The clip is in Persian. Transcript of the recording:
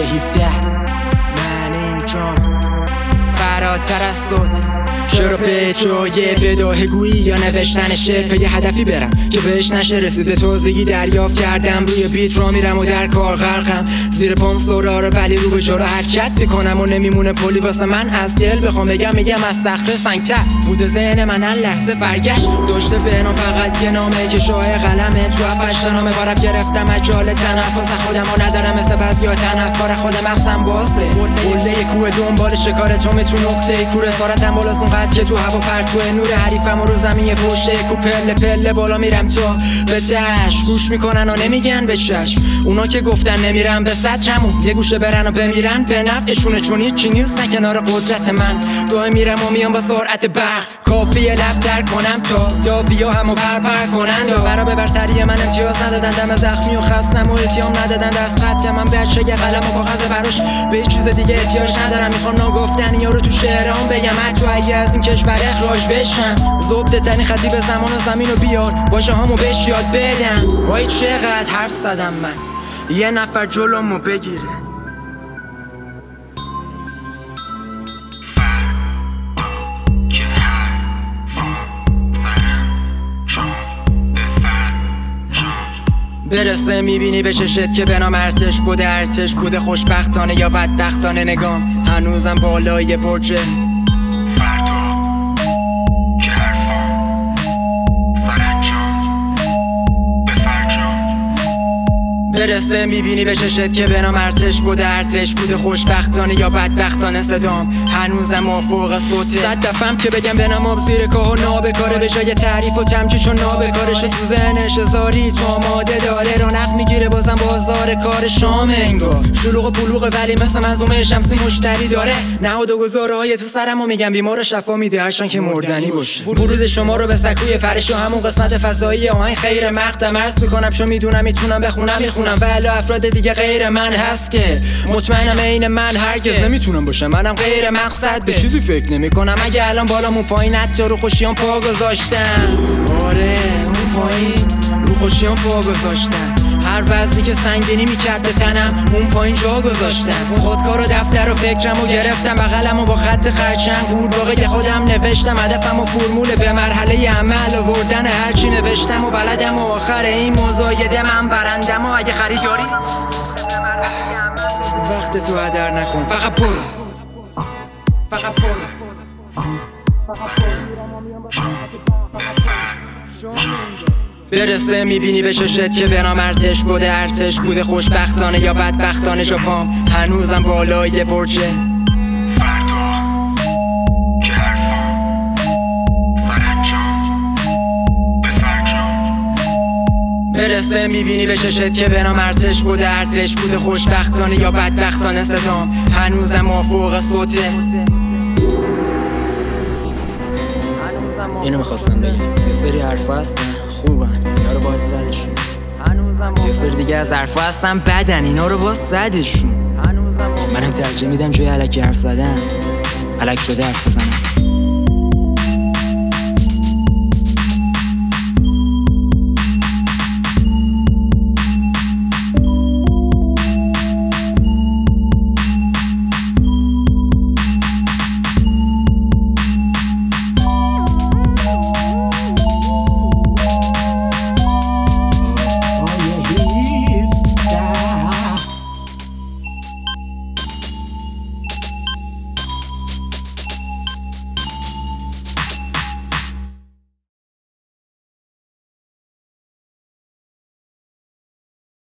17 من اینجام فراتر از صوت شروع به جای بداهه‌گویی یا نوشتن شعر پی هدفی برم که بهش نشه رسید. به تازگی دریافت کردم روی بیت را میرم و در کار غرقم. زیر پام سراره ولی رو به جلو حرکت میکنم و نمیمونه پلی واسه من. از دل بخوام بگم از صخره سنگتر بوده ذهن من هر لحظه برگشت. داشته به نام فقط یه نامه که شاه قلمه. تو هفتش نامه بارب گرفتم مجال تنفس خودم و ندارم مثل بعضیا تنفر خود مغزم باسه. قله کوه دنبال شکار تومه تو نقطه کور سارتم بالاست اونقدر که تو هوا پرتو نور حریفم و رو زمین پشته کو پله پله بالا میرم تا به تش. گوش میکنن و نمیگن به چشم اونا که گفتن نمیرم به سطرمون یه گوشه برن و بمیرن به نفعشونه چون هیچی نیست کنار قدرت من. دائم میرم و میام با سرعت برق کافیه لب در کنم تا دافیا همو پر کنند و برا به برتری من امتیاز ندادن. دم زخمی و خستم و التیام ندادن دست خط من بچه یه قلم و کاغذ براش به هیچ چیز دیگه احتیاج ندارم. میخوام ناگفتنی ها رو تو شعرام بگم حتی اگه از این کشور اخراج بشم. زبده ترین خطیب زمان و زمین و بیار واژه هامو بهش یاد بدم. وای چقدر حرف زدم من یه نفر جلومو بگیره. برسه میبینی به چشت که بنام ارتش بوده خوشبختانه یا بدبختانه نگام هنوزم بالای برج. برسه میبینی به چشت که بنام ارتش بوده خوشبختانه یا بدبختانه صدام هنوزم افوق صوته. 100 دفعم که بگم بنام آب زیر کاه و نابکاره به جای تعریف و تمجید چون نابکارشه. تو ذهنش هزار ریتم آماده داره رونق میگیره بازم بازار کار شام انگار شلوغ و پلوغه ولی مثل منظومه شمسی مشتری داره. نهاد و گذارهای تو سرمو میگم بیمار شفا میده هرشان که مردنی باشه. ورود شما رو به سکوی فرش و همون قسمت فضایی آهنگ خیر مقدم عرض میکنم چون میدونم میتونم بخونم میخونم ولی افراد دیگه غیر من هست که مطمئنم عین من هرگز نمیتونم باشم. منم غیر مقصد به چیزی فکر نمیکنم اگه الان بالامون پایین حتی رو خوشیام پا گذاشتم. آره اون پایین رو خوشیام پا گذاشتم. هر وزنی که سنگینی میکرد به تنم اون پایین جا گذاشتم. خودکار و دفتر و فکرمو گرفتم بغلمو با خط خرچنگ قورباغه خودم نوشتم هدفم و فرمول به مرحله عمل آوردن هرچی نوشتم و بلدم و آخر این مزایده من برندم و اگه خریداری وقت تو هدر نکن فقط برو برسه میبینی به چشت که بنام ارتش بوده خوشبختانه یا بدبختانه جاپام هنوزم بالای برجه. فردا که حرفام سرانجام به فرجام. برسه میبینی به چشت که بنام ارتش بوده خوشبختانه یا بدبختانه صدام هنوزم افوق صوته. اینو میخواستم بگم یه سری حرفا هستن خوبن اینا رو باید زدشون. یه سری دیگه از حرفا هستن بدن اینا رو باید زدشون. منم ترجیح میدم جای الکی حرف زدن الک شده حرف بزنم.